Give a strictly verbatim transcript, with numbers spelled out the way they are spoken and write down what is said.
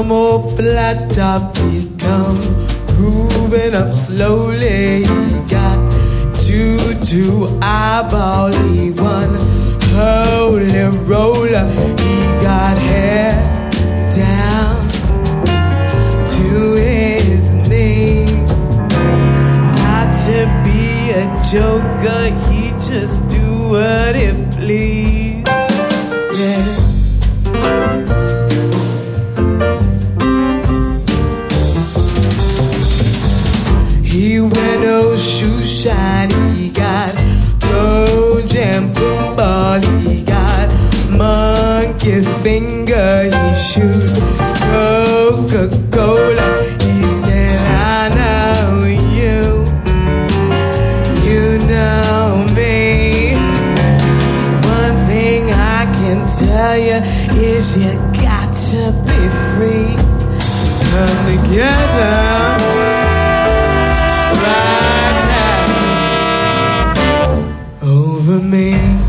some old flat top he come grooving up slowly. He got two-two eyeball, he one holy roller. He got hair down to his knees. Got to be a joker, he just do what he please. Yeah. He wear no shoe shine, he got toe jam football, he got monkey finger, he shoot Coca-Cola. He said, I know you, you know me. One thing I can tell you is you got to be free. Come together right now over me.